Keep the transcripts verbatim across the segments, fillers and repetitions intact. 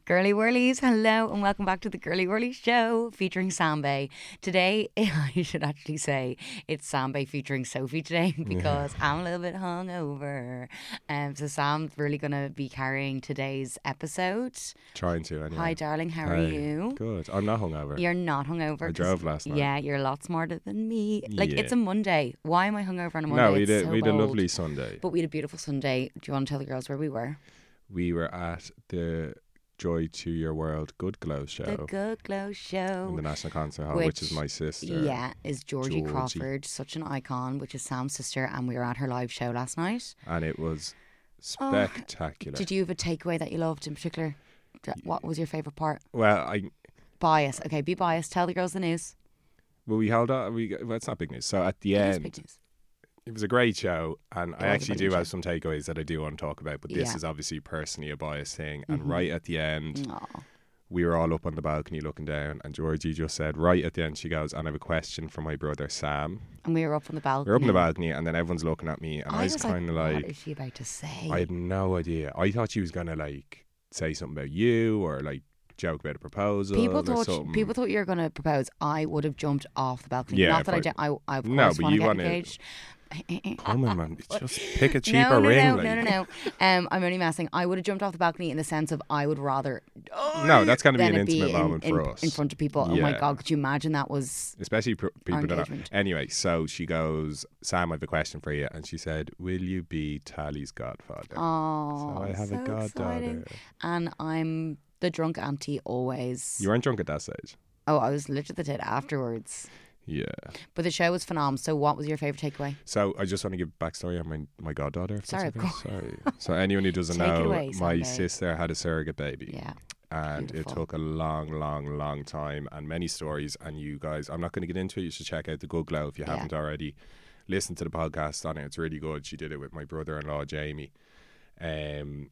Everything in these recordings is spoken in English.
Girly Whirlies, hello and welcome back to the Girly Whirly Show featuring Sambe. Today, I should actually say it's Sambe featuring Sophie today because yeah. I'm a little bit hungover. Um, so Sam's really going to be carrying today's episode. Trying to, anyway. Hi, darling, how hey, are you? Good. I'm not hungover. You're not hungover. I drove last night. Yeah, you're a lot smarter than me. Like, yeah. It's a Monday. Why am I hungover on a Monday? No, we it's did, so we had a bold. lovely Sunday. But we had a beautiful Sunday. Do you want to tell the girls where we were? We were at the Joy to Your World Good Glow show. The Good Glow show. In the National Concert Hall, which, which is my sister. Yeah, is Georgie, Georgie Crawford, such an icon, which is Sam's sister, and we were at her live show last night. And it was spectacular. Oh, did you have a takeaway that you loved in particular? What was your favourite part? Well, I... Bias. Okay, be biased. Tell the girls the news. Well, we held on. We, well, it's not big news. So at the it end... Is big news. It was a great show, and it I actually do show. have some takeaways that I do want to talk about, but this yeah. is obviously personally a biased thing. And mm-hmm. right at the end, Aww. we were all up on the balcony looking down, and Georgie just said, right at the end, she goes, and I have a question for my brother Sam. And we were up on the balcony. We were up on the balcony, and then everyone's looking at me, and I, I was, was kind of like, like, what is she about to say? I had no idea. I thought she was going to, like, say something about you, or, like, joke about a proposal. People or thought something. people thought you were going to propose. I would have jumped off the balcony. Yeah, Not that I I, did. I, I of course no, want but to you get wanna, engaged. Come on, man. Just pick a cheaper no, no, ring. No, like. no, no, no. Um, I'm only messing. I would have jumped off the balcony in the sense of I would rather. Oh, no, that's going to be an be intimate in, moment in, for us. in front of people. Yeah. Oh my God, could you imagine that was. Especially pr- people that are. Engagement. Anyway, so she goes, Sam, I have a question for you. And she said, will you be Tally's godfather? Oh, so I have so a goddaughter. exciting. And I'm the drunk auntie always. You weren't drunk at that stage? Oh, I was literally the date afterwards. Yeah. But the show was phenomenal. So what was your favourite takeaway? So I just want to give backstory on my, my goddaughter. If Sorry, that's of okay. course. Sorry. So anyone who doesn't Take it know, away, my Sunday. sister had a surrogate baby. Yeah. And Beautiful. it took a long, long, long time and many stories. And you guys, I'm not going to get into it. You should check out The Good Glow if you Yeah. haven't already. Listen to the podcast on it. It's really good. She did it with my brother-in-law, Jamie. Um,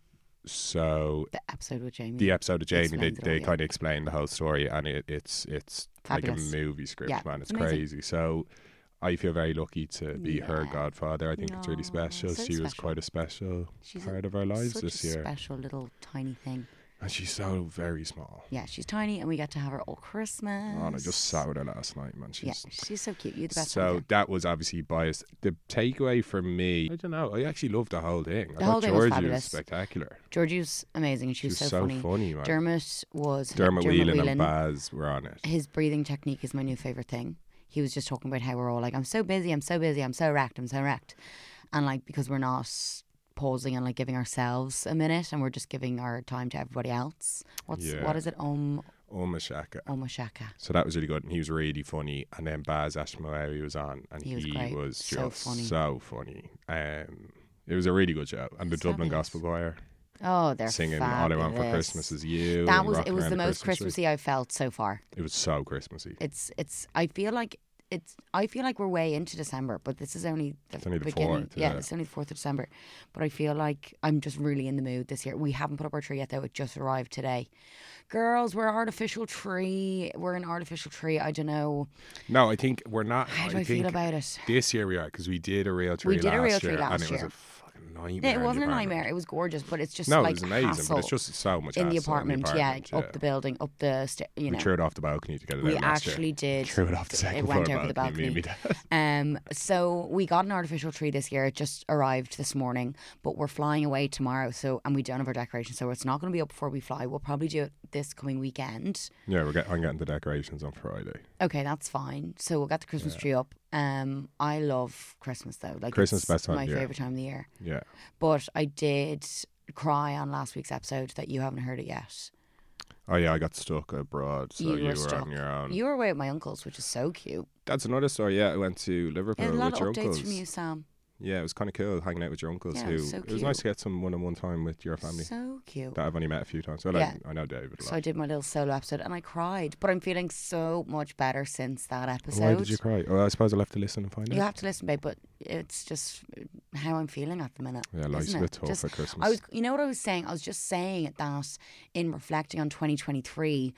so The episode with Jamie. the episode of Jamie, they, Explains it all, they yeah. kind of explain the whole story, and it, it's it's Fabulous. like a movie script, Yeah, man. It's amazing. crazy. So I feel very lucky to be her Yeah. godfather. I think it's really No, special. so she was special. quite a special She's part of our lives Such this a year. special little tiny thing. And she's so very small. Yeah, she's tiny, and we get to have her all Christmas. Oh, and I just sat with her last night, man. She's Yeah, she's so cute. You're the best. so one that was obviously biased. The takeaway for me, I don't know. I actually loved the whole thing. The I whole thought thing was Georgie fabulous. spectacular. Georgie was amazing, and she, She was was so, so funny. funny, man. Dermot was Dermot, Dermot Whelan, Whelan. and Baz were on it. His breathing technique is my new favorite thing. He was just talking about how we're all like, I'm so busy, I'm so busy, I'm so wrecked, I'm so wrecked, and like because we're not pausing and like giving ourselves a minute, and we're just giving our time to everybody else. What's Yeah. what is it? Om Omashaka. Omashaka. So that was really good, and he was really funny. And then Baz Ashmawi was on, and He he, was great. was So just funny. so funny. Um, it was a really good show, and the It's Dublin fabulous. Gospel Choir Oh, they're singing fabulous. "All I Want for Christmas Is You." That and was rocking it. Was around the the most Christmas tree. Christmassy I've felt so far. It was so Christmassy. It's it's. I feel like it's. I feel like we're way into December, but this is only the It's only the beginning. fourth, Yeah, yeah. it's only the fourth of December. But I feel like I'm just really in the mood this year. We haven't put up our tree yet, though. It just arrived today. Girls, we're artificial tree. We're an artificial tree. I don't know. No, I think we're not. How do I, think feel about it? this year we are, because we did a real tree. We did a last real tree year, last and it year. was a fucking nightmare. It in the wasn't a apartment. nightmare. It was gorgeous, but it's just No, like it was amazing, hassle but it's just so much in the hassle apartment. In the apartment yeah, up the building, up the sta- you We know. threw it off the balcony to get it We out last actually year. did. Threw it off the second It went floor over the balcony. me balcony. and my dad. Um, so we got an artificial tree this year. It just arrived this morning, but we're flying away tomorrow. So and we don't have our decorations, so it's not going to be up before we fly. We'll probably do it this coming weekend. Yeah, we're get, I'm getting the decorations on Friday. Okay, that's fine. So we'll get the Christmas Yeah. tree up. Um, I love Christmas though. Like Christmas it's best time my of the year. favorite time of the year. Yeah. But I did cry on last week's episode that you haven't heard it yet. Oh yeah, I got stuck abroad, so You you, were were, stuck. on your own. You were away with my uncles, which is so cute. That's another story. Yeah, I went to Liverpool Yeah, a lot with of your updates uncles. from you, Sam. Yeah, it was kind of cool hanging out with your uncles Yeah, it who. was so It was nice cute. to get some one-on-one time with your family So cute. that I've only met a few times. Well, Yeah. I, I know David a lot. So I did my little solo episode and I cried, but I'm feeling so much better since that episode. Why did you cry? Oh, I suppose I'll have to listen and find You out. have to listen, babe, but it's just how I'm feeling at the minute. Yeah, life's isn't a bit it? tough Just- at Christmas. I was, you know what I was saying? I was just saying that in reflecting on twenty twenty-three,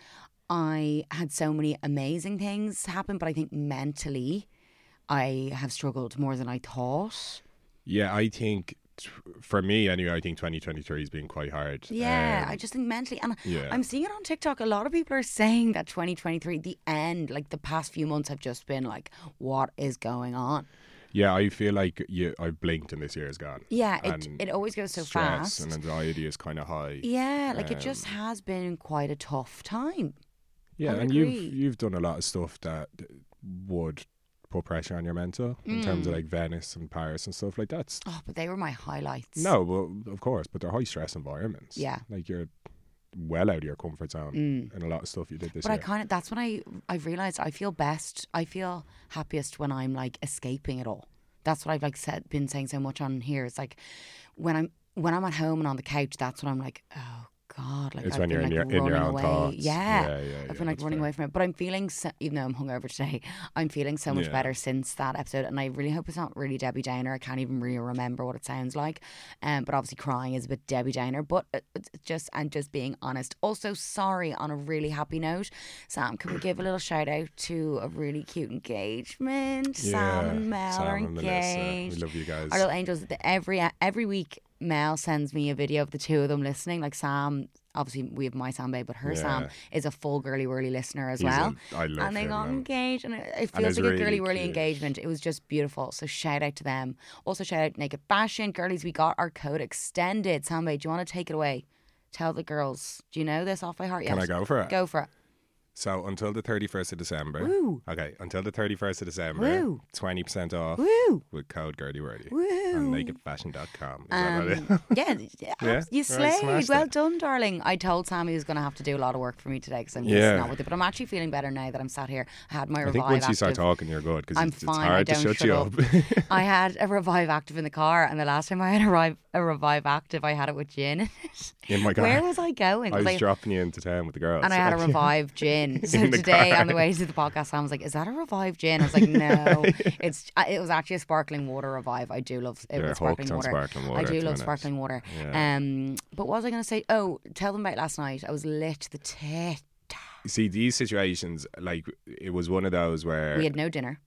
I had so many amazing things happen, but I think mentally I have struggled more than I thought. Yeah, I think t- for me anyway, I think twenty twenty-three has been quite hard. Yeah, Um, I just think mentally, and yeah. I'm seeing it on TikTok. A lot of people are saying that twenty twenty-three, the end, like the past few months have just been like, what is going on? Yeah, I feel like you, I've blinked and this year is gone. Yeah, it And it always goes so stress fast. and anxiety is kind of high. Yeah, like it just Um, has been quite a tough time. Yeah, I would and agree. you've you've done a lot of stuff that would put pressure on your mental in terms of Mm. like Venice and Paris and stuff like that. Oh, but they were my highlights. No, well, of course, but they're high stress environments. Yeah. Like you're well out of your comfort zone Mm. in a lot of stuff you did this But I year. kind of, that's when I, I realised I feel best, I feel happiest when I'm like escaping it all. That's what I've like said, been saying so much on here. It's like when I'm, when I'm at home and on the couch, that's when I'm like, oh God, like It's I've when been you're in like your in running your own away. thoughts. Yeah. yeah, yeah, I've yeah, been like that's running fair. away from it, but I'm feeling, so, even though I'm hungover today, I'm feeling so much Yeah. better since that episode, and I really hope it's not really Debbie Downer. I can't even really remember what it sounds like, um, but obviously crying is a bit Debbie Downer. But it- it's just and just being honest. Also, sorry. On a really happy note, Sam, can we give a little shout out to a really cute engagement? Sam Yeah, and Mel Sam are and Melissa. engaged. We love you guys. Our little angels. The- Every every week, Mel sends me a video of the two of them listening. Like Sam, obviously we have my Sam Babe, but her Sam Yeah. is a full girly whirly listener as He's well. a- I love And they him. got and- engaged, and it, it And feels it's like a really girly whirly cute. engagement. It was just beautiful. So shout out to them. Also shout out Naked Fashion girlies. We got our code extended. Sam Babe, do you want to take it away? Tell the girls. Do you know this off by heart yet? Can I go for it? Go for it. So until the thirty-first of December. Woo. Okay, until the thirty-first of December, Woo. twenty percent off Woo. with code GirlyWordy Woo. on naked fashion dot com. Is that not Um, it? yeah, yeah, Yeah? you Right, slayed. smashed Well it. done, darling. I told Sam he was going to have to do a lot of work for me today because I'm just Yeah. not with it. But I'm actually feeling better now that I'm sat here. I had my I Revive think once you start Active. talking, you're good because I'm it's, it's fine, I hard to don't shut shut you up. up. I had a Revive Active in the car, and the last time I had a Revive, a Revive Active, I had it with gin in it. In my car. Where was I going? I 'Cause was I- dropping you into town with the girls. and I had a Revive gin. So In the today car. on the way to the podcast, Sam was like, "Is that a Revive gin?" I was like, "No, it's uh, it was actually a sparkling water Revive. I do love it You're was sparkling hooked on water. sparkling water I at do the love minute. sparkling water. Yeah. Um, but what was I going to say? Oh, tell them about last night. I was lit to the tit. See, these situations, like, it was one of those where We had no dinner.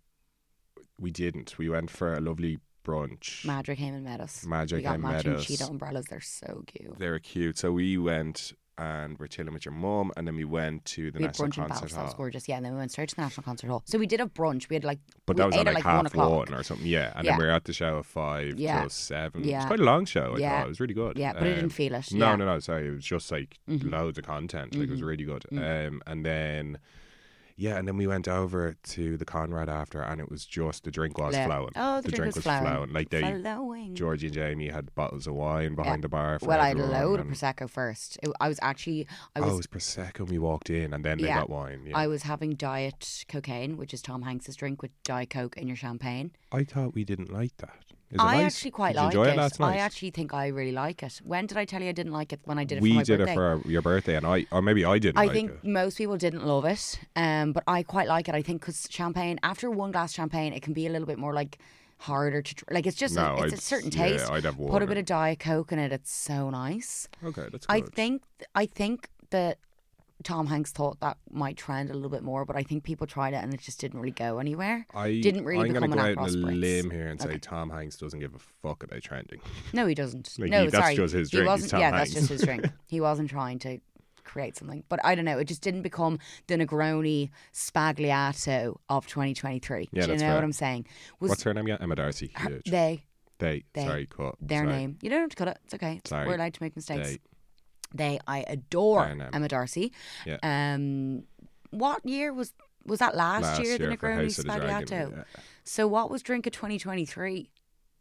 we didn't. We went for a lovely brunch. Madra came and met us. Madra we got came and met matching us. cheetah umbrellas. They're so cute. They were cute. So we went and we're chilling with your mum, and then we went to the We had National brunch in Concert Belfast. That was Hall. gorgeous. Yeah, and then we went straight to the National Concert Hall. So we did have brunch. We had like, But we that was ate at at like, like one half o'clock. one or something. Yeah. And Yeah. then we were at the show at five Yeah. till seven. It Yeah. was quite a long show, I Yeah. thought. It was really good. Yeah, but I Um, didn't feel it. No, yeah. no, no. Sorry. It was just like Mhm. loads of content. Like, it was Mhm. really good. Mm. Um, and then, yeah, and then we went over to the Conrad after, and it was just, the drink was Yeah. flowing. Oh, the, drink, was flowing. Like, they, Flowing. Georgie and Jamie had bottles of wine behind the bar. For Well, I had a everyone, load of and- prosecco first. It, I was actually, I oh, was, it was Prosecco when we walked in, and then they Yeah. got wine. Yeah. I was having diet cocaine, which is Tom Hanks's drink with Diet Coke in your champagne. I thought we didn't like that. Is it I nice? actually quite Did you like enjoy it. it last night? I actually think I really like it. When did I tell you I didn't like it? When I did it we for my did birthday. it for your birthday, and I, or maybe I didn't. I like think it. most people didn't love it, um, but I quite like it. I think because champagne, after one glass champagne, it can be a little bit more like harder to dr- like. It's just No, a, it's I'd- a certain yeah, taste. I'd have one. Put a bit of Diet Coke in it. It's so nice. Okay, that's good. I think I think that Tom Hanks thought that might trend a little bit more, but I think people tried it and it just didn't really go anywhere. I didn't really I'm become gonna an go out on a Aperol Spritz. limb here and say Okay. Tom Hanks doesn't give a fuck about trending. No, he doesn't. Like, no, he- that's sorry, just his he drink. He's wasn't. Tom yeah, Hanks. that's just his drink. He wasn't trying to create something, but I don't know. It just didn't become the Negroni Spagliato of twenty twenty-three. Yeah, Do you that's know fair. what I'm saying? Was What's her name again? Emma Darcy. her- Huge. they They. they- Sorry, cut. their Sorry. name? You don't have to cut it. It's okay. Sorry. We're allowed to make mistakes. They. They, I adore Their name. Emma Darcy. Yeah. Um, what year was was that last, Last year? The year for Negroni House of the Dragon. Spagliato. Yeah. So what was drink of twenty twenty-three?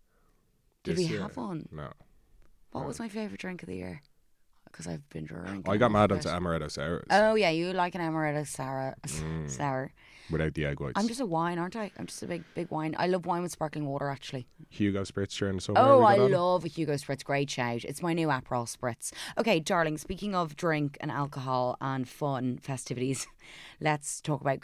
Did This we year? have one? No. What No. was my favorite drink of the year? Because I've been drinking. I got off mad of onto it. Amaretto Sours Oh yeah, you like an amaretto sour. Mm. Sour. without the egg whites. I'm just a wine, aren't I? I'm just a big, big wine. I love wine with sparkling water, actually. Hugo Spritz during the summer. Oh, we I got on. love a Hugo Spritz. Great shout. It's my new Aperol Spritz. Okay, darling, speaking of drink and alcohol and fun festivities, let's talk about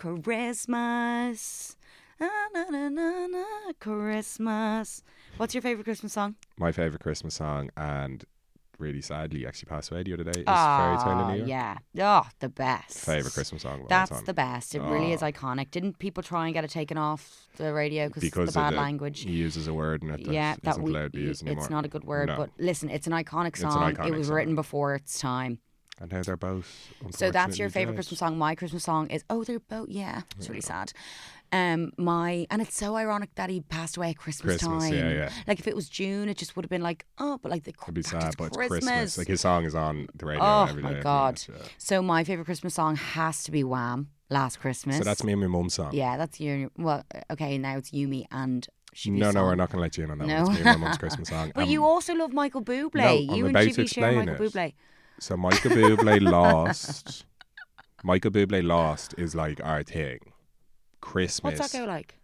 Christmas. Na, na, na, na, na, Christmas. What's your favourite Christmas song? My favourite Christmas song, and really sadly actually passed away the other day. Is Fairy Tale in Oh, New York. yeah. Oh, the best. Favorite Christmas song of all That's time. the best. It really is Oh. iconic. Didn't people try and get it taken off the radio because Because the bad of the, language? he uses a word in it that Yeah, that isn't we. allowed to be used anymore. It's not a good word, No. but listen, it's an iconic It's an song. iconic it was song. written before its time. And how they're both. So that's your unfortunately favorite dead. Christmas song. My Christmas song is oh, they're both. Yeah, it's really sad. Um, my and it's so ironic that he passed away at Christmas, Christmas, time. yeah, yeah. Like if it was June, it just would have been like oh, but like the It'd be that sad, is but it's Christmas. Christmas. Like his song is on the radio Oh every day. my every god! night, yeah. So my favorite Christmas song has to be Wham! Last Christmas. So that's me and my mum's song. Yeah, that's your. Well, okay, now it's Yumi and. Shivi's No, no, song. we're not going to let you in on that No. one. It's me and my mum's Christmas song. But Um, you also love Michael Bublé. no, you I'm and about to Shivi share explain Michael it. Bublé. So Michael Bublé lost. Michael Bublé lost is like our thing. Christmas. What's that go like?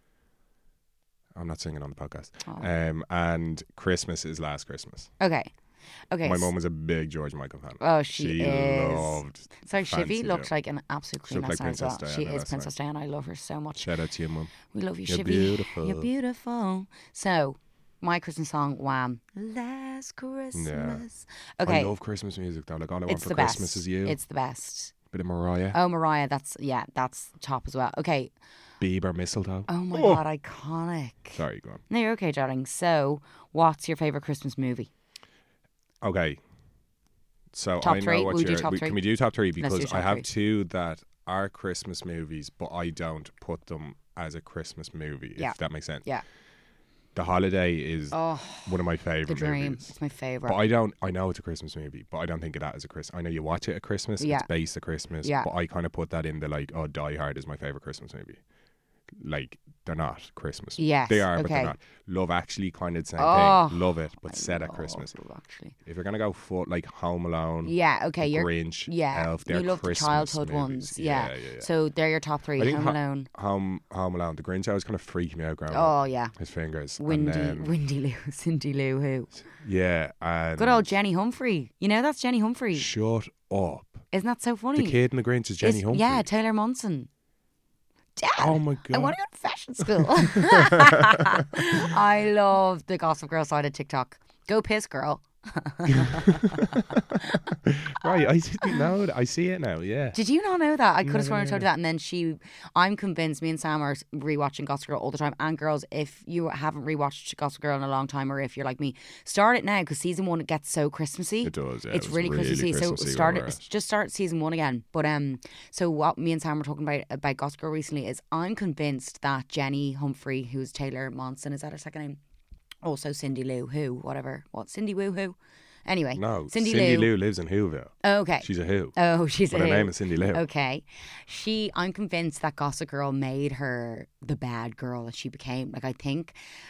I'm not singing on the podcast. Oh. Um, and Christmas is Last Christmas. Okay. Okay. My s- mum was a big George Michael fan. Oh, she, she is. loved. Sorry, Fancy Shivi looked Joe. like an absolute She queen looked last like night as well. Princess She Diana is last Princess Diana. I love her so much. Shout out to you, mum. We love you, You're Shivi. beautiful. You're beautiful. So, my Christmas song, Wham! Last Christmas. Okay. I love Christmas music though. Like all I want it's for the Christmas best. is you. It's the best. Bit of Mariah. Oh, Mariah, that's, yeah, that's top as well. Okay. Bieber, Mistletoe. Oh my Oh. God, iconic. Sorry, go on. No, you're okay, darling. So, what's your favourite Christmas movie? Okay. So Top I know three? what Will we do your top we- three? Can we do top three? do Because top I have three. two that are Christmas movies, but I don't put them as a Christmas movie. Yeah. If that makes sense. Yeah. The Holiday is Oh, one of my The favorite Dream. movies. It's my favourite. But I don't. I know it's a Christmas movie, but I don't think of that as a Christmas. I know you watch it at Christmas. Yeah. It's based at Christmas. Yeah. But I kind of put that in the like, oh, Die Hard is my favorite Christmas movie. Like they're not Christmas. Yes, They are, but okay. they're not. Love Actually, kind of the same Oh, thing. Love it, but I set at love Christmas. Love Actually. If you're gonna go for like Home Alone, Yeah, okay. The You're, Grinch, yeah. Elf, they're you love Christmas the childhood movies. ones. Yeah. yeah, yeah. yeah. So, they're your top three. I think Home Ho- Alone. Home Home Alone, The Grinch, I was kind of freaking me out growing up. Oh, yeah. His fingers. and Windy, then- Windy Lou, Cindy Lou Who. Yeah, and Good old Jenny Humphrey. You know, that's Jenny Humphrey. shut up. Isn't that so funny? The kid in The Grinch is Jenny Is- Humphrey. Yeah, Taylor Munson. Dad, Oh my god. I want to go to fashion school. I love the Gossip Girl side of TikTok. Go piss, girl. Right, I didn't know that. I see it now, yeah. Did you not know that? I could have Never sworn I knew told you that. And then she, I'm convinced, me and Sam are rewatching Gossip Girl all the time. And girls, if you haven't rewatched Gossip Girl in a long time, or if you're like me, start it now because season one it gets so Christmassy. It does, yeah. It's it was really, Christmassy. So Christmassy start when it. we were at- Just start season one again. But um, so what me and Sam were talking about about Gossip Girl recently is I'm convinced that Jenny Humphrey, who's Taylor Monson, is that her second name? Also Cindy Lou Who, whatever. What Cindy Woo Who? Anyway, No, Cindy, Cindy Lou. Lou lives in Whoville. Okay. She's a Who. Oh, she's But a her who. name is Cindy Lou. Okay. She, I'm convinced that Gossip Girl made her the bad girl that she became. Like, I think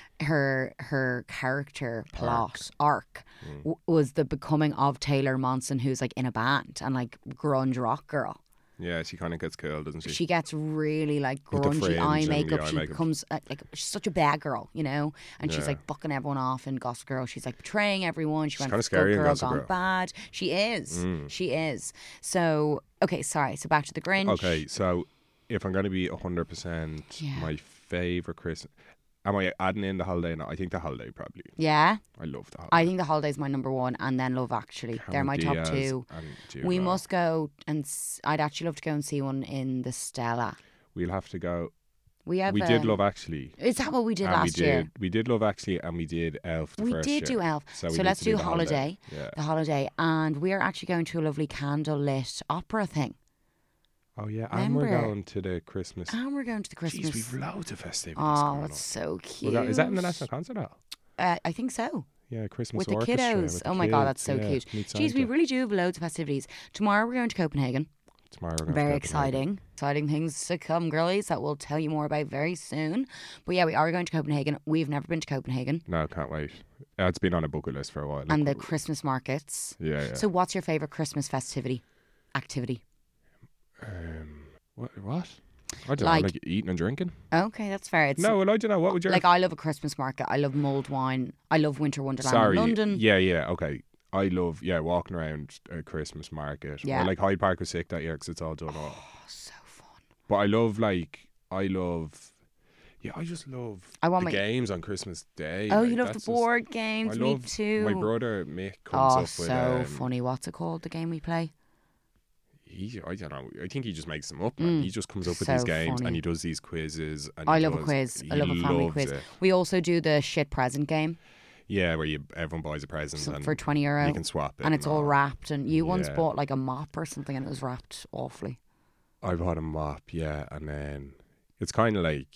her her character plot arc Mm. w- was the becoming of Taylor Monson, who's like in a band and like grunge rock girl. Yeah, she kind of gets cool, doesn't she? She gets really like With the grungy fringe eye and the makeup. eye She makeup. becomes uh, like she's such a bad girl, you know. And she's Yeah. like bucking everyone off in Gossip Girl. She's like betraying everyone. She She's went kinda good scary in girl Gossip gone Girl. bad. She is. Mm. She is. So okay, sorry. So back to the Grinch. Okay, so if I'm going to be one hundred percent Yeah. my favourite Christmas... Am I adding in The Holiday? No, I think The Holiday probably. Yeah, I love The Holiday. I think The Holiday's my number one, and then Love Actually. They're Cameron my top Diaz two. and Jude We Law. must go and s- I'd actually love to go and see one in the Stella. We'll have to go... We have. We a, did Love Actually. Is that what we did and last we did, year? We did Love Actually and we did Elf the We first did year. do Elf. So, we So need let's to do The Holiday. Yeah. The Holiday, and we are actually going to a lovely candlelit opera thing, Oh, yeah. And we're Remember? going to the Christmas... and we're going to the Christmas. Jeez, we've loads of festivities oh, coming it's up. so We're cute. go- Is that in the National Concert Hall? Uh, I think so. Yeah, Christmas With the orchestra. kiddos. with the Oh my God, that's kids, so yeah, cute. meet Jeez, we Santa. really do have loads of festivities. Tomorrow we're going to Copenhagen. Tomorrow we're going Very to Copenhagen. exciting. Exciting things to come, girlies, that we'll tell you more about very soon. But yeah, we are going to Copenhagen. We've never been to Copenhagen. No, can't wait. Uh, It's been on a bucket list for a while. Like, And the Christmas markets. yeah, yeah. So what's your favourite Christmas festivity? Activity? um, what? What? I don't Like- know. Like eating and drinking. Okay, that's fair. It's No, well, I don't know. What would your like I love a Christmas market. I love mulled wine. I love Winter Wonderland Sorry. in London. Yeah, yeah. Okay. I love yeah walking around a Christmas market. Yeah. Or like Hyde Park was sick that year because it's all done up. Oh, so fun. But I love like I love. Yeah, I just love I want the my- games on Christmas Day. Oh, like, you love the that's just- board I games. Me love too. my brother Mick comes Oh, up with. so um, funny. What's it called? The game we play? He, I don't know. I think he just makes them up, man. Mm, He just comes up with so these games funny. and he does these quizzes. And I he love a does- quiz. I he love a family loves quiz. it. We also do the shit present game Yeah, where you everyone buys a present so- and for twenty euro. you can swap it. and it's all all. wrapped. And you once Yeah. bought like a mop or something and it was wrapped awfully. I bought a mop, yeah, and then it's kind of like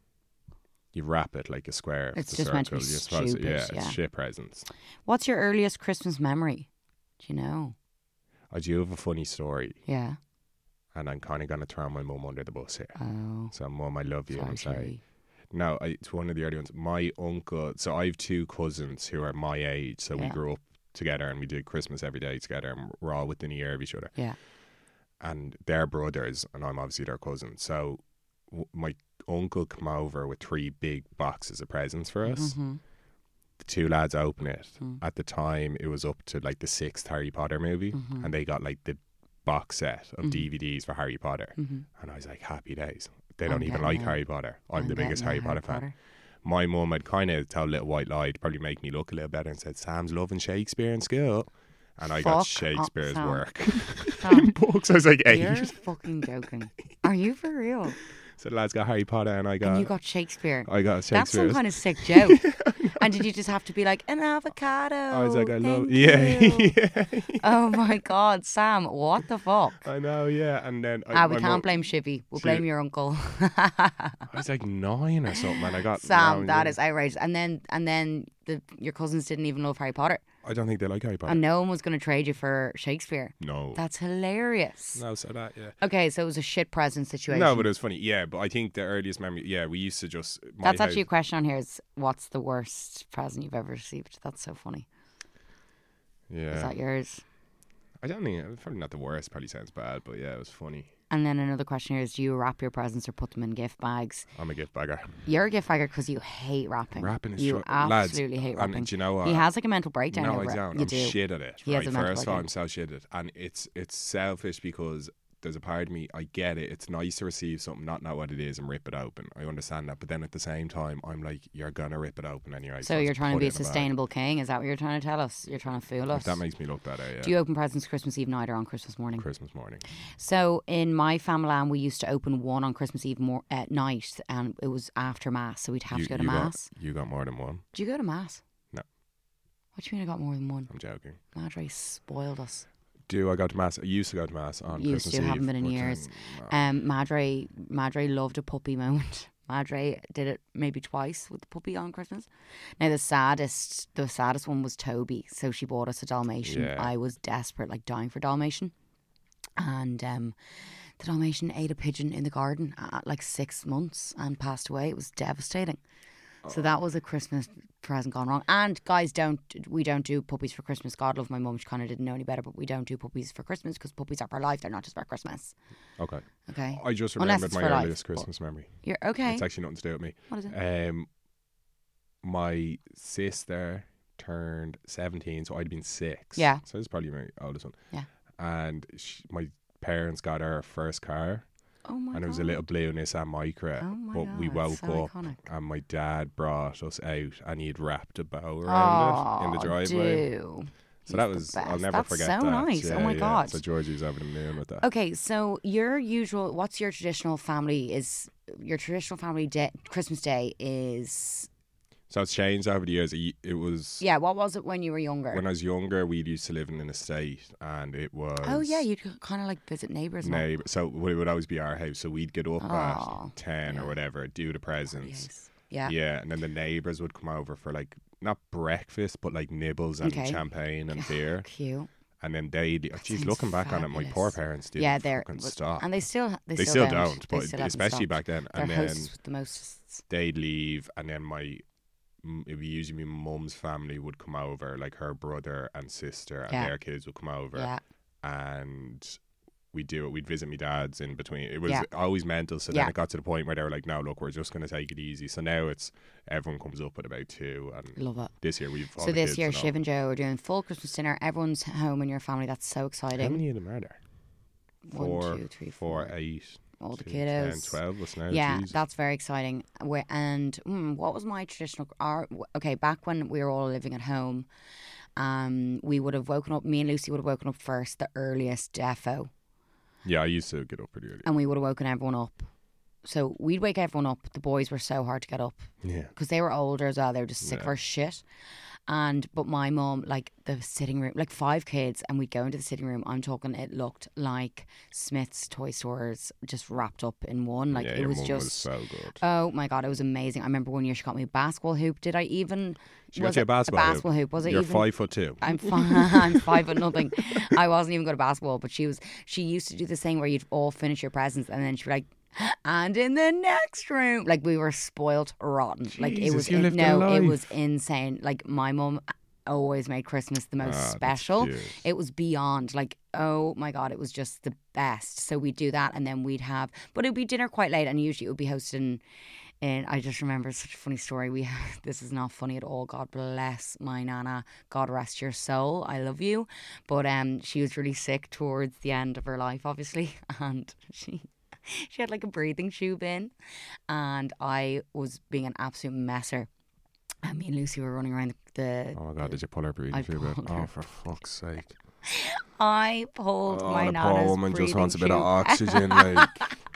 you wrap it like a square. if It's the just meant to be circle. You're supposed stupid, yeah, yeah. it's shit presents. What's your earliest Christmas memory? Do you know? I do have a funny story, Yeah. and I'm kind of going to throw my mum under the bus here. Oh. So, Mum, I love you. Sorry, I'm sorry. Sherry. No, I, it's one of the early ones. My uncle, so I have two cousins who are my age, so we Yeah. grew up together and we did Christmas every day together, and we're all within a year of each other. Yeah. And they're brothers, and I'm obviously their cousin. So w- my uncle come over with three big boxes of presents for us. Mhm. The two lads open it. Mm. At the time, it was up to like the sixth Harry Potter movie, Mhm. and they got like the box set of Mhm. D V Ds for Harry Potter. Mhm. And I was like, happy days. They I'm don't even getting like it. Harry Potter. I'm, I'm the biggest getting Harry it, Potter fan. My mum had kind of told a little white lie to probably make me look a little better and said, Sam's loving Shakespeare in school. And I Fuck got off, Shakespeare's Sam. work Sam, in books. I was like eight. You're fucking joking. Are you for real? So the lads got Harry Potter and I got, And you got Shakespeare. I got That's Shakespeare. some kind of sick joke. And did you just have to be like, an avocado? I was like, I love, thank yeah, you." yeah. Oh my God, Sam, what the fuck? I know, yeah. And then I, Ah, we my can't mum- blame Shivy. We'll She- blame your uncle. I was like nine or something, and I got Sam, now- that is outrageous. And then, and then the your cousins didn't even love Harry Potter, I don't think they like Harry Potter. and no one was going to trade you for Shakespeare. no, That's hilarious. no, so that yeah. Okay, so it was a shit present situation. No, but it was funny. Yeah, but I think the earliest memory. Yeah, we used to just. My That's actually a house- question on here. Is what's the worst present you've ever received? That's so funny. Yeah. Is that yours? I don't think it's probably not the worst. Probably sounds bad, but yeah, it was funny. And then another question here is: do you wrap your presents or put them in gift bags? I'm a gift bagger. You're a gift bagger because you hate wrapping. Wrapping is you str- lads, absolutely hate wrapping. And do you know what? He has like a mental breakdown no, over I don't. it. You I'm do. shit at it. He has Right, a mental first of all, breakdown. I'm so shit at it, and it's it's selfish because there's a part of me. I get it. It's nice to receive something, not know what it is, and rip it open. I understand that, but then at the same time, I'm like, you're gonna rip it open anyway. So you're trying to put be a it in bag. sustainable king? Is that what you're trying to tell us? You're trying to fool us? If that makes me look better. Yeah. Do you open presents Christmas Eve night or on Christmas morning? Christmas morning. So in my family, land, we used to open one on Christmas Eve more at night, and it was after mass, so we'd have you, to go to you mass. Got, you got more than one. Do you go to mass? No. What do you mean I got more than one? I'm joking. Madre spoiled us. Do I go to mass? I used to go to mass on Used Christmas to, Eve. haven't been in but then, years. no. Um, Madre, Madre loved a puppy moment. Madre did it maybe twice with the puppy on Christmas. Now the saddest, the saddest one was Toby. So she bought us a Dalmatian. Yeah. I was desperate, like dying for Dalmatian, and um, the Dalmatian ate a pigeon in the garden at like six months and passed away. It was devastating. So that was a Christmas present gone wrong. And guys, don't we don't do puppies for Christmas. God love my mum. She kind of didn't know any better, but we don't do puppies for Christmas because puppies are for life. They're not just for Christmas. Okay. Okay. I just Unless remembered it's my for life, earliest but- Christmas memory. You're okay. It's actually nothing to do with me. What is it? Um, my sister turned seventeen, so I'd been six. Yeah. So this is probably my oldest one. Yeah. And she, my parents got her first car, Oh my and god. it was a little blue Nissan Micra. Oh my but god. we woke so up, iconic. and my dad brought us out, and he'd wrapped a bow around it in the Oh, driveway. do. So He's that the was, I'll best. never That's forget so that. nice. Yeah, Oh my yeah. god. So Georgie was over the moon with that. Okay, so your usual, what's your traditional family is, your traditional family day, Christmas Day is, So it's changed over the years. It it was yeah, what was it when you were younger? when I was younger. We used to live in an estate, and it was oh yeah, you'd kind of like visit neighbours. and all. neighbor. So it would always be our house. So we'd get up Oh, at ten yeah. or whatever, do the presents. Yes. Yeah. Yeah, and then the neighbours would come over for like not breakfast, but like nibbles and Okay. champagne and beer. Cute. And then they, oh, geez, sounds looking back on it, my poor fabulous. parents didn't Yeah, they're fucking but- stop. and they still they, They still, still don't, They but still haven't especially stopped. back then. They're And then hosts with the most. they'd leave, and then my m- it was usually my mum's family would come over, like her brother and sister, and Yeah. their kids would come over, Yeah. and we'd do it. We'd visit my dad's in between. It was Yeah. always mental. So Yeah. then it got to the point where they were like, "No, look, we're just going to take it easy." So now it's everyone comes up at about two, and Love it. this year we've all So the this kids year, and all. Shiv and Joe are doing full Christmas dinner. Everyone's home in your family. That's so How exciting. many of them are there? Four, One, two, three, four, four. eight, All the two, kiddos. ten, twelve us now. Yeah, Jesus. that's very exciting. Where and mm, what was my traditional? Our, okay, back when we were all living at home, um, we would have woken up. Me and Lucy would have woken up first, the earliest defo, Yeah, I used to get up pretty early. and we would have woken everyone up. So we'd wake everyone up. The boys were so hard to get up Yeah. because they were older as well. They were just sick Yeah. of our shit. And but my mum, like the sitting room, like five kids, and we'd go into the sitting room. I'm talking, it looked like Smith's toy stores just wrapped up in one. Like yeah, it your was mum just was so good. oh my god, it was amazing. I remember one year she got me a basketball hoop. Did I even? She got was you a it basketball hoop? basketball hoop? Was it You're even? five foot two. I'm five. I'm five foot nothing. I wasn't even good at basketball, but she was. She used to do this thing where you'd all finish your presents, and then she'd be like, "And in the next room," like we were spoilt rotten. like it Jesus, was you in- lived a no, it life. was insane. Like my mum always made Christmas the most Ah, that's special. cute. It was beyond like, oh my god, it was just the best. So we'd do that, and then we'd have, but it'd be dinner quite late, and usually it would be hosted. And I just remember such a funny story. We this is not funny at all. God bless my nana. God rest your soul. I love you, but um, she was really sick towards the end of her life, obviously, and she. She had like a breathing tube in, and I was being an absolute messer. And me and Lucy were running around the. the Oh my god, did you pull her breathing I tube out? pulled Oh, her. for fuck's sake. I pulled Oh, my the nana's poor woman just breathing wants a bit of tube. oxygen. Like,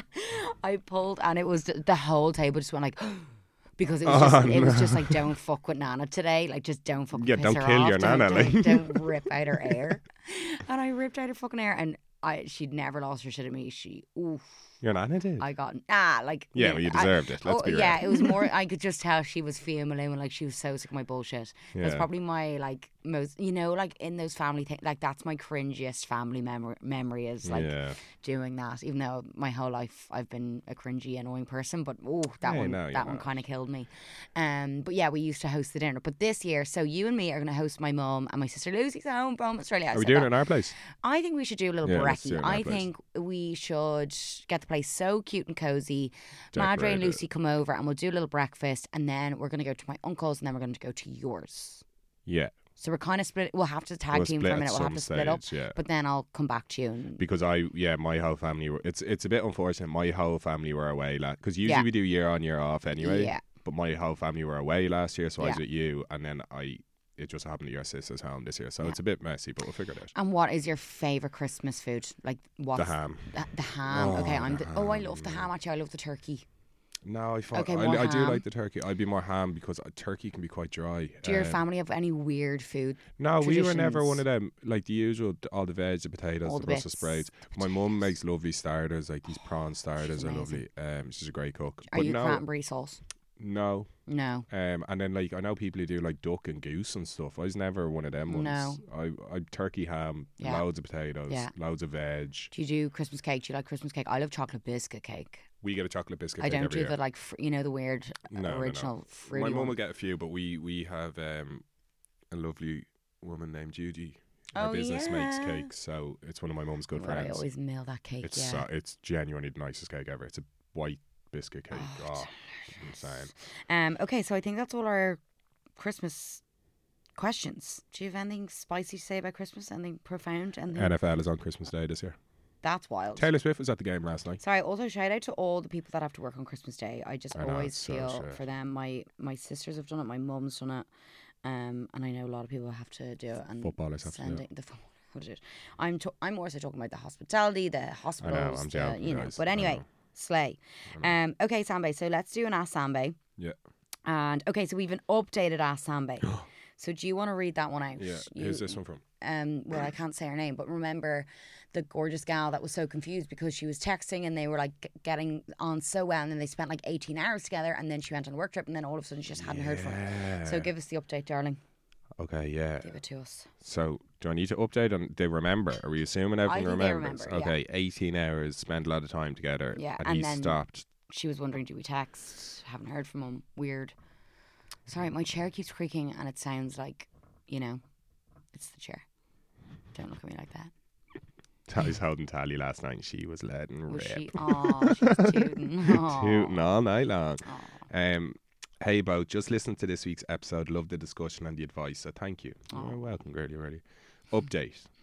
I pulled, and it was the, the whole table just went like. Because it was Oh, just, it was no. just like, don't fuck with Nana today. Like, just don't fucking Yeah, piss don't her kill off. your don't, Nana, Don't, like. don't rip out her air. And I ripped out her fucking air, and I she'd never lost her shit at me. She, oof, your nana did. I got ah like Yeah, well, you deserved I, it. Let's oh, be real. yeah, it was more. I could just tell she was feeling like she was so sick of my bullshit. That's Yeah. probably my like most, you know, like in those family things. Like that's my cringiest family memory. Memory is like yeah. doing that. Even though my whole life I've been a cringy, annoying person, but oh, that Yeah, one, no, you're that one not. kind of killed me. Um, but yeah, we used to host the dinner. But this year, so you and me are going to host my mum and my sister Lucy's home from Australia. I Are we said doing that. it in our place? I think we should do a little Yeah, let's do brekkie. it in our I place. think we should get the place so cute and cozy. Madre and Decorate it. Lucy come over and we'll do a little breakfast, and then we're going to go to my uncle's, and then we're going to go to yours. Yeah. So we're kind of split. We'll have to tag We'll team split for a at minute. We'll have some to split up. stage, yeah. But then I'll come back to you. And Because I, yeah, my whole family were, it's it's a bit unfortunate. My whole family were away last, because usually Yeah. we do year on, year off anyway. Yeah. But my whole family were away last year, so I was Yeah. with you, and then I, it just happened that your sister's home this year. So Yeah. it's a bit messy, but we'll figure it out. And what is your favourite Christmas food? Like what's The ham. The, the ham. Oh, okay, I'm. the The, oh, I love the ham. Actually, I love the turkey. No, I, thought, Okay, I, more I do ham. like the turkey. I'd be more ham because uh, turkey can be quite dry. Do your Um, family have any weird food? No, we were never traditions? one of them, like the usual, all the veg, the potatoes, All the the Brussels bits. sprouts. My mum makes lovely starters, like these prawn starters are amazing. lovely. Um, she's a great cook. Are but you no, cranberry sauce? no. No. Um, and then like I know people who do like duck and goose and stuff. I was never one of them ones. No. I, I turkey ham, Yeah. loads of potatoes, Yeah. loads of veg. Do you do Christmas cake? Do you like Christmas cake? I love chocolate biscuit cake. We get a chocolate biscuit. I cake don't every do year. the like, fr- you know, the weird No, no, no. original fruity My mum one. will get a few, but we we have um, a lovely woman named Judy. Her Oh, business makes yeah. cakes, so it's one of my mum's good Well, I friends. always mail that cake. It's yeah. so, it's genuinely the nicest cake ever. It's a white biscuit cake. Oh, Oh, insane. Um. Okay, so I think that's all our Christmas questions. Do you have anything spicy to say about Christmas? Anything profound? Anything N F L is on Christmas Day this year. that's wild? Taylor Swift was at the game last night. Sorry. Also, shout out to all the people that have to work on Christmas Day. I just I know, always it's so feel shit. for them. My my sisters have done it. My mum's done it. Um. And I know a lot of people have to do it. And Footballers have to do sending the football. Have to do it. I'm to, I'm more so talking about the hospitality, the hospitals, I'm the- joking, you know. guys. But I anyway, know. slay. Um. Okay, Sambe. So let's do an Ask Sambe. Yeah. And okay, so we've an updated Ask Sambe. So do you want to read that one out? Yeah. You- Who's this one from? Um, well, I can't say her name, but remember the gorgeous gal that was so confused because she was texting and they were like g- getting on so well, and then they spent like eighteen hours together, and then she went on a work trip, and then all of a sudden she just hadn't heard from her. So Yeah. give us the update, darling. Okay, yeah. Give it to us. So, do I need to update on they remember? Are we assuming everything think they remembers? remember, yeah. Okay, eighteen hours, spend a lot of time together. Yeah, and, and he then- stopped. She was wondering, do we text? Haven't heard from him. Weird. Sorry, my chair keeps creaking, and it sounds like, you know, it's the chair. Don't look at me like that. Tally's holding Tally last night and she was letting Was rip. she? Oh, she was tooting. Aw. Tooting all night long. Aw. Um, hey, Bo, just listen to this week's episode. Love the discussion and the advice, so thank you. Aw. You're welcome, girlie, really. Update.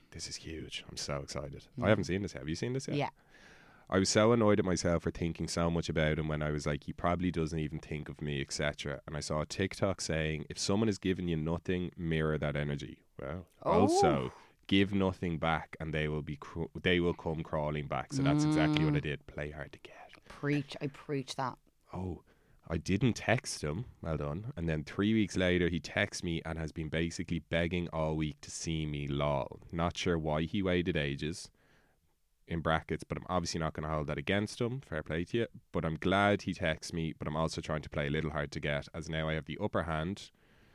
This is huge. I'm so excited. Mm. I haven't seen this yet. Have you seen this yet? Yeah. I was so annoyed at myself for thinking so much about him when I was like, he probably doesn't even think of me, et cetera. And I saw a TikTok saying, if someone is giving you nothing, mirror that energy. Well, oh. also give nothing back, and they will be cr- they will come crawling back. So that's mm. exactly what I did. Play hard to get. Preach. I preach that. Oh, I didn't text him. Well done. And then three weeks later, he texts me and has been basically begging all week to see me. Lol. Not sure why he waited ages. In brackets, but I'm obviously not going to hold that against him. Fair play to you. But I'm glad he texts me, but I'm also trying to play a little hard to get, as now I have the upper hand.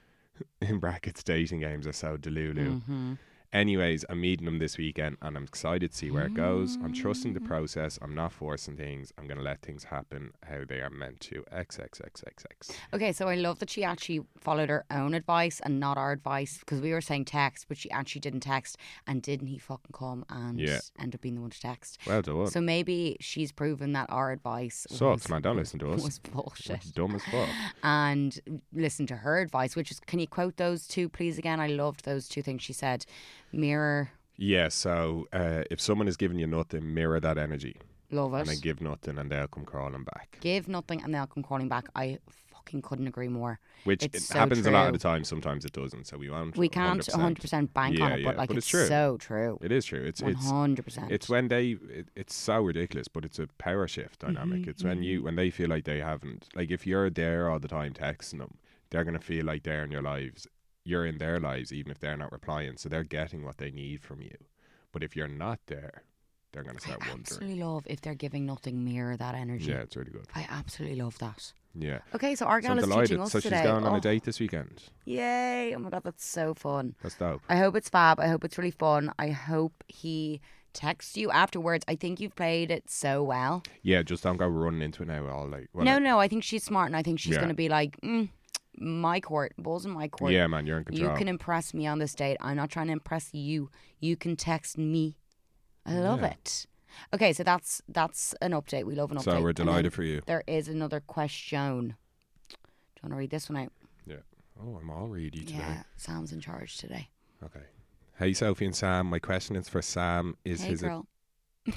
In brackets, dating games are so delulu. Mm-hmm. Anyways, I'm meeting him this weekend and I'm excited to see where it goes. I'm trusting the process. I'm not forcing things. I'm going to let things happen how they are meant to. X X X X X. Okay, so I love that she actually followed her own advice and not our advice, because we were saying text, but she actually didn't text. And didn't he fucking come and yeah. end up being the one to text? Well done. So maybe she's proven that our advice Sucks, man. Don't listen to us. Was bullshit. It's dumb as fuck. And listen to her advice, which is, can you quote those two, please, again? I loved those two things she said. Mirror. Yeah, so uh, if someone is giving you nothing, mirror that energy. Love it. And then give nothing and they'll come crawling back. Give nothing and they'll come crawling back. I fucking couldn't agree more. Which it so happens true. A lot of the time. Sometimes it doesn't. So we won't. We can't one hundred percent, one hundred percent bank yeah, on it, yeah, but like but it's, it's true. so true. It is true. It's one hundred percent. It's, it's when they. It, it's so ridiculous, but it's a power shift dynamic. Mm-hmm, it's mm-hmm. when you when they feel like they haven't. Like if you're there all the time texting them, they're gonna feel like they're in your lives. You're in their lives, even if they're not replying. So they're getting what they need from you. But if you're not there, they're going to start I wondering. I absolutely love if they're giving nothing, mirror that energy. Yeah, it's really good. I absolutely love that. Yeah. Okay, so our girl so is delighted. teaching us so today. she's going on oh. a date this weekend. Yay. Oh my God, that's so fun. That's dope. I hope it's fab. I hope it's really fun. I hope he texts you afterwards. I think you've played it so well. Yeah, just don't go running into it now all like. Well, no, like, no, I think she's smart, and I think she's yeah. going to be like, mm, my court, balls in my court. Yeah, man, you're in control. You can impress me on this date. I'm not trying to impress you. You can text me. I love yeah. it. Okay, so that's that's an update. We love an update. So we're delighted for you. There is another question. Do you want to read this one out? Yeah. Oh, I'm all ready today. Yeah, Sam's in charge today. Okay. Hey, Sophie and Sam. My question is for Sam. Is hey, his girl. A-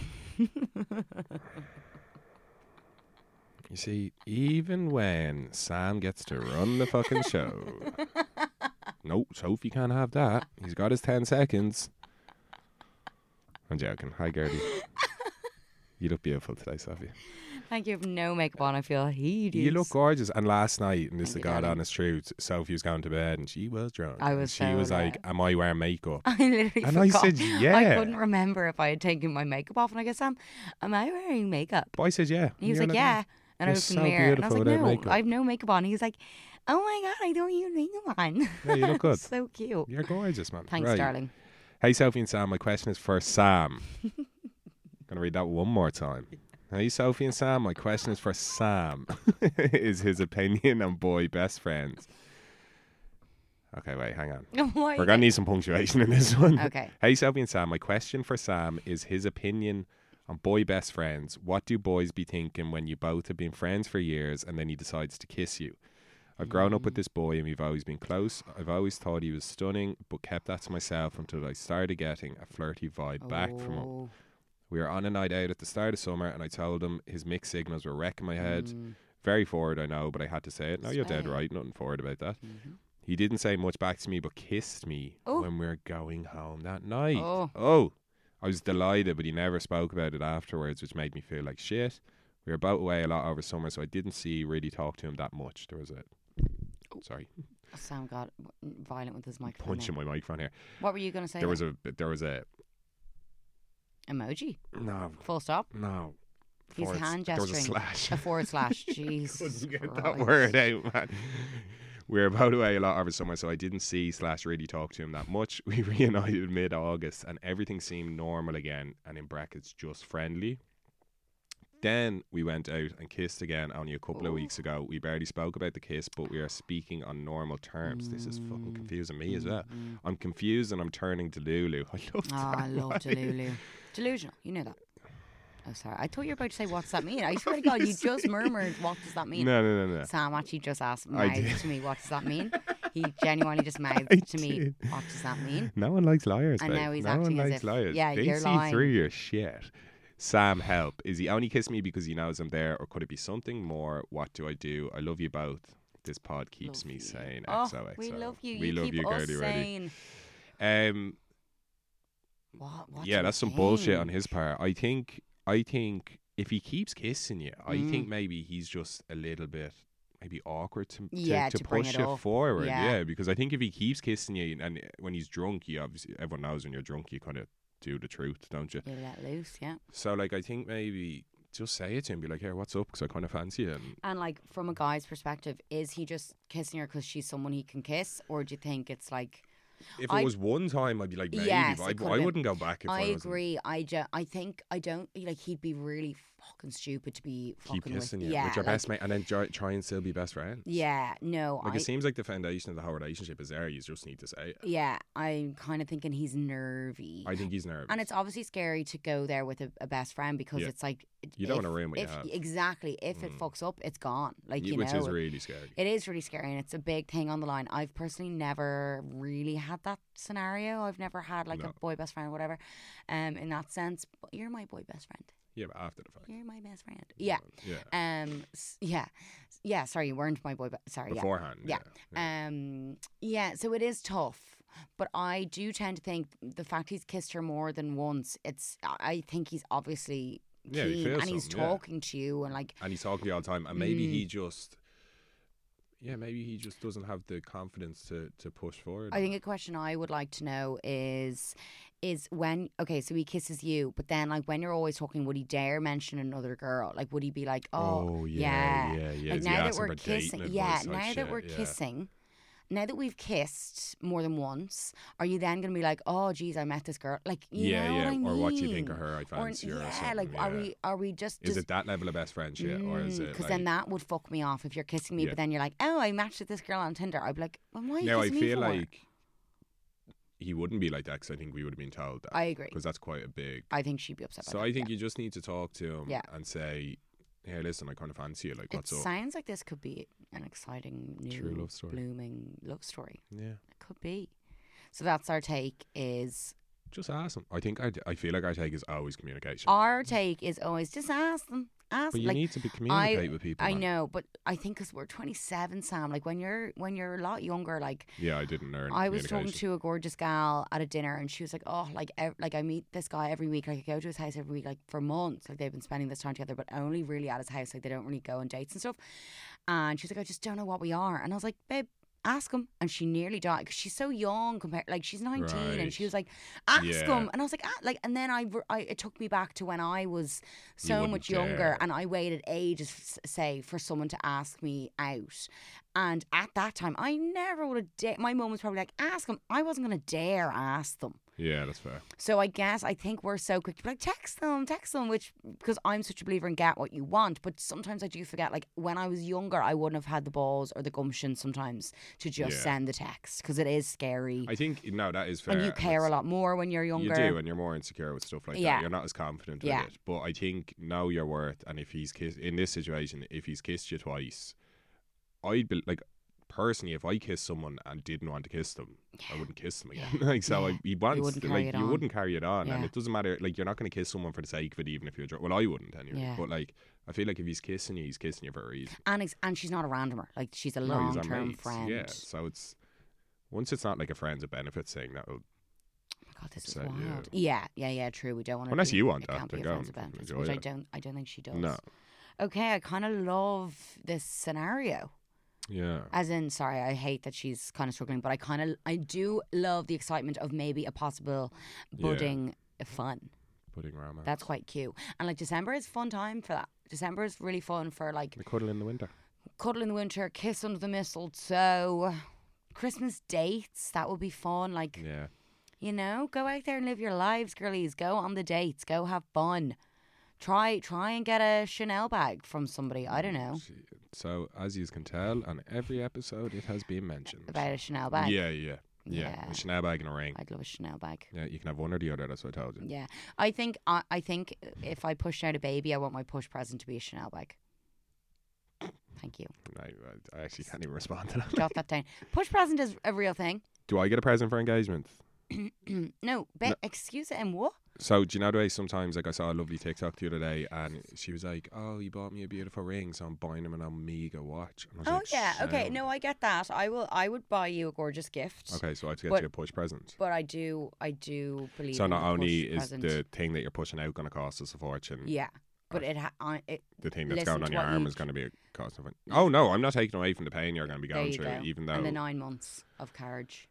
You see, even when Sam gets to run the fucking show, nope, Sophie can't have that. He's got his ten seconds. I'm joking. Hi, Gertie. You look beautiful today, Sophie. Thank you. I have no makeup on. I feel hideous. You look gorgeous. And last night, and this is the you, God darling. honest truth, Sophie was going to bed and she was drunk. I was and She so was like, there. am I wearing makeup? I literally And forgot. I said, yeah. I couldn't remember if I had taken my makeup off. And I guess, Sam, am I wearing makeup? But I said, yeah. And he was You're like, not- yeah. And I You're was in so the mirror. And I was beautiful like, without no, makeup. I have no makeup on. He was like, oh my God, I don't use makeup on. Yeah, you look good. So cute. You're gorgeous, man. Thanks, Right. darling. Hey, Sophie and Sam, my question is for Sam. Gonna read that one more time. Hey, Sophie and Sam, my question is for Sam. Is his opinion on boy best friends? Okay, wait, hang on. Why? We're gonna need some punctuation in this one. Okay. Hey, Sophie and Sam, my question for Sam is his opinion on boy best friends. What do boys be thinking when you both have been friends for years and then he decides to kiss you? I've grown up with this boy and we've always been close. I've always thought he was stunning, but kept that to myself until I started getting a flirty vibe back from him. Oh. We were on a night out at the start of summer and I told him his mixed signals were wrecking my head. Mm. Very forward, I know, but I had to say it. No, you're dead Sway. right. Nothing forward about that. Mm-hmm. He didn't say much back to me, but kissed me Oh. when we were going home that night. Oh. oh. I was delighted, but he never spoke about it afterwards, which made me feel like shit. We were both away a lot over summer, so I didn't see really talk to him that much. There was a... Sorry. Sam got violent with his microphone. Punching there. my microphone here. What were you going to say? There then? was a... There was a... Emoji. No. Full stop. No. He's Forward- hand There was gesturing. a slash. A forward slash. Jeez. Couldn't get that Christ. word out, man. We were about away a lot over summer, so I didn't see slash really talk to him that much. We reunited mid-August, and everything seemed normal again, and in brackets, just friendly. Then we went out and kissed again only a couple Oh. of weeks ago. We barely spoke about the kiss, but we are speaking on normal terms. This is fucking Mm. confusing me as well. Mm. I'm confused and I'm turning Delulu. I love Oh, that I love line. Delulu. Delusional. You know that. Oh, sorry. I thought you were about to say, what's that mean? I swear to God, you just murmured, what does that mean? No, no, no, no. Sam actually just asked I mouth did. to me, what does that mean? He genuinely just mouthed I to me, did. what does that mean? No one likes liars, And babe. now he's no acting one as likes if, liars. yeah, They you're see lying. through your shit. Sam, help. Is he only kissing me because he knows I'm there, or could it be something more? What do I do? I love you both. This pod keeps Love me you. sane. Oh, X O X O. we love you. We you love keep you, us girly ready. sane. Um, What, what yeah, do that's you some bullshit on think? his part. I think. I think if he keeps kissing you, I Mm. think maybe he's just a little bit. Maybe awkward to to, Yeah, to to bring push it you up. forward, Yeah. yeah. Because I think if he keeps kissing you, and when he's drunk, you obviously everyone knows when you're drunk, you kind of do the truth, don't you? You let loose, yeah. So like, I think maybe just say it to him, be like, "Here, what's up?" Because I kind of fancy you. And And like from a guy's perspective, is he just kissing her because she's someone he can kiss, or do you think it's like? if I- it was one time, I'd be like, maybe, Yes, but it could've I, I been. wouldn't go back if I, I wasn't agree. I ju- I think I don't like. He'd be really fucking stupid to be keep fucking kissing with. you Yeah, with your like, best mate, and then try, try and still be best friends. Yeah, no, Like I. it seems like the foundation of the whole relationship is there. You just need to say it. Yeah, I'm kind of thinking he's nervy. I think he's nervous. And it's obviously scary to go there with a, a best friend because Yeah. it's like You don't if- wanna ruin what you if, have. Exactly. If it Mm. fucks up, it's gone. Like Y- you which know, is it- really scary. it is really scary and it's a big thing on the line. I've personally never really had that scenario. I've never had like No. a boy best friend or whatever. Um, in that sense, but you're my boy best friend. Yeah, but after the fact. You're my best friend. Yeah. Yeah. Um. s- Yeah. Yeah. Sorry, you weren't my boy. Be- sorry. Yeah. Beforehand. Yeah. yeah. Um, yeah, so it is tough, but I do tend to think the fact he's kissed her more than once, it's I think he's obviously Yeah, he keen feels and he's something, yeah. talking to you and like And he's talking to you all the time, and maybe Mm. he just, yeah, maybe he just doesn't have the confidence to to push forward. I think a question I would like to know is is when okay, so he kisses you, but then like when you're always talking, would he dare mention another girl? Like would he be like, oh, oh yeah, yeah. yeah, yeah. Like Is he now that asking we're for dating kissing, advice yeah, type now shit? that we're Yeah. kissing, now that we've kissed more than once, are you then gonna be like, oh, geez, I met this girl? Like, you yeah, know yeah. what I mean? Or what do you think of her? I Or, fancy her. Or yeah, something. like, yeah. are we, are we just, Is just it that level of best friendship, or is it? because Like, then that would fuck me off if you're kissing me, Yeah. but then you're like, oh, I matched with this girl on Tinder. I'd be like, well, why are you now I kissing me feel for? like he wouldn't be like that, because I think we would have been told that. I agree. Because that's quite a big. I think she'd be upset. So about I that, think yeah. you just need to talk to him Yeah. and say, "Hey, listen, I kind of fancy you. Like, It what's up?" sounds like this could be an exciting, new, True love story. blooming love story. Yeah. It could be. So that's our take. Is Just ask him. I think I, I feel like our take is always communication. our take is always just ask them, ask. but you like need to be communicate with people. I man. know, but I think because we're twenty-seven, Sam. Like when you're when you're a lot younger, like. Yeah, I didn't learn. I was talking communication. to a gorgeous gal at a dinner, and she was like, "Oh, like, ev- like I meet this guy every week. Like, I go to his house every week, like for months. Like they've been spending this time together, but only really at his house. Like they don't really go on dates and stuff." And she's like, "I just don't know what we are." And I was like, "Babe, ask him." And she nearly died because she's so young compared. Like she's nineteen, and she Right. was like, "Ask Yeah. him." And I was like, ah, "Like," and then I, re- I, it took me back to when I was You so wouldn't much younger, dare. and I waited ages, s- say, for someone to ask me out. And at that time, I never would have dared. My mum was probably like, ask them. I wasn't going to dare ask them. Yeah, that's fair. So I guess I think we're so quick to be like, text them, text them, which, because I'm such a believer in get what you want. But sometimes I do forget, like when I was younger, I wouldn't have had the balls or the gumption sometimes to just Yeah. send the text because it is scary. I think no, that is fair. and you care a it's- lot more when you're younger. You do, and you're more insecure with stuff like Yeah. that. You're not as confident Yeah. with it. But I think know your worth, and if he's kissed in this situation, if he's kissed you twice, I'd be like. Personally, if I kissed someone and didn't want to kiss them, I wouldn't kiss them again. like so, Yeah. I, he wants wouldn't to- carry like it you on. wouldn't carry it on, and Yeah. it doesn't matter. Like you're not going to kiss someone for the sake of it, even if you're drunk. Well, I wouldn't anyway. Yeah. But like, I feel like if he's kissing you, he's kissing you for a reason. And, ex- and she's not a randomer. Like she's a No, he's long our term mates, friend. Yeah. So it's once it's not like a friends of benefits thing that will. Oh my God, this is So, yeah. wild. Yeah, yeah, yeah, true. We don't want to. Unless be, you want it that, can't be then a go friends and of benefits, enjoy which I it. don't. I don't think she does. No. Okay, I kind of love this scenario. Yeah. As in, sorry, I hate that she's kind of struggling, but I kind of, I do love the excitement of maybe a possible Yeah. budding fun. Pudding romance. That's quite cute. And like December is fun time for that. December is really fun for like the cuddle in the winter. cuddle in the winter, kiss under the mistletoe, Christmas dates. That would be fun. Like, Yeah. you know, go out there and live your lives, girlies. Go on the dates. Go have fun. Try, try and get a Chanel bag from somebody. I don't know See, So as you can tell, on every episode, it has been mentioned. about a Chanel bag. Yeah, yeah, yeah. Yeah. A Chanel bag and a ring. I'd love a Chanel bag. Yeah, you can have one or the other. That's what I told you. Yeah, I think I, I think if I push out a baby, I want my push present to be a Chanel bag. Thank you. I, I actually can't even respond to that. Jot that down. Push present is a real thing. Do I get a present for engagement? no, be- no. Excuse it, and what? So, do you know the way sometimes, like, I saw a lovely TikTok the other day and she was like, oh, you bought me a beautiful ring, so I'm buying him an Omega watch. And I was oh, like, yeah. Sound. Okay. No, I get that. I will. I would buy you a gorgeous gift. Okay, so I have to get but, you a push present. But I do, I do believe So, in not the only push is present. the thing that you're pushing out going to cost us a fortune. Yeah. But it, ha- I, it the thing that's listen going on to your what arm you- is going to be a cost of it. Oh, no, I'm not taking away from the pain you're going to be there going you through, go. even though. And the nine months of carriage.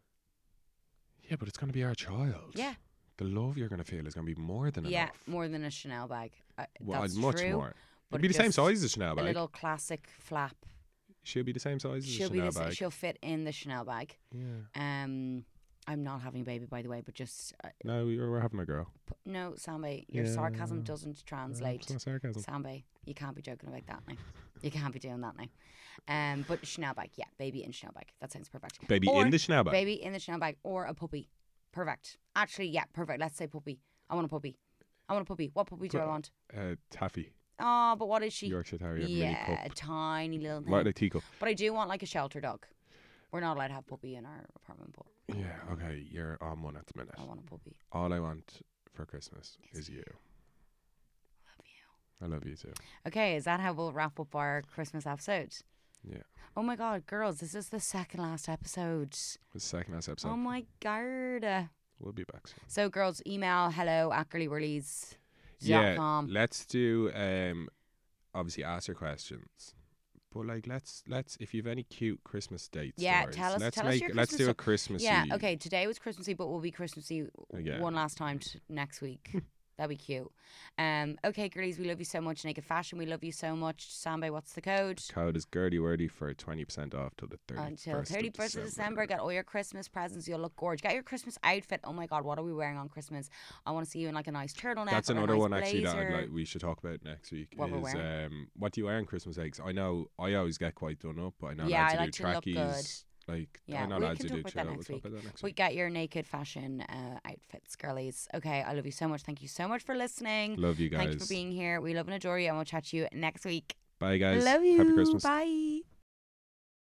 Yeah, but it's going to be our child. Yeah. The love you're going to feel is going to be more than Yeah, enough. more than a Chanel bag. Uh, Well, that's much true. more. but It'll be the same just size as a Chanel A bag. little classic flap. She'll be the same size as She'll a be Chanel the, s- bag. she'll fit in the Chanel bag. Yeah. Um, I'm not having a baby, by the way, but just uh, No, we- we're having a girl. p- no, Sambe, your Yeah. sarcasm doesn't translate. It's not sarcasm. Sambe, you can't be joking about that now. You can't be doing that now. Um, but Chanel bag, yeah, baby in Chanel bag. That sounds perfect. Baby Or in the Chanel bag. Baby in the Chanel bag or a puppy. Perfect. Actually, yeah, perfect. Let's say puppy. I want a puppy. I want a puppy. What puppy do I Gr- want? Uh, Taffy. Oh, but what is she? Yorkshire Terrier. yeah, Mini a pup. tiny little thing. Like a teacup. But I do want like a shelter dog. We're not allowed to have puppy in our apartment, but Yeah, okay. You're on one at the minute. I want a puppy. All I want for Christmas is you. Love I love you too. you. Okay, is that how we'll wrap up our Christmas episode? Yeah. Oh my god, girls, this is the second last episode. The second last episode. Oh my god. We'll be back soon. So girls, email hello at girlywhirlies dot Yeah, com. let's do um obviously ask your questions. But like let's let's if you've any cute Christmas dates, Yeah, stories, tell us- let's tell us make your let's Christmas do a sto- Christmassy. Yeah, okay, today was Christmassy, but we'll be Christmassy Yeah. one last time t- next week. That'd be cute. Um, okay, girlies, we love you so much. Naked Fashion, we love you so much. Sambe, what's the code? Code is Gertie Wordy for twenty percent off till the thirty-first Until thirty-first of December. Get all your Christmas presents. You'll look gorgeous. Get your Christmas outfit. Oh my God, what are we wearing on Christmas? I want to see you in like a nice turtleneck. That's or a another nice one actually that I'd blazer. like, we should talk about next week. What we're is wearing. um what do you wear on Christmas eggs? I know I always get quite done up, but I know Yeah, lads I who like do to look trackies. good. Like Yeah, I know we lads can who talk do about that chill. We'll next talk week. about that next We week. get your naked fashion uh, outfits, girlies. Okay, I love you so much. Thank you so much for listening. Love you guys. Thank you for being here. We love and adore you, and we'll chat to you next week. Bye guys. Love you. Happy Christmas. Bye.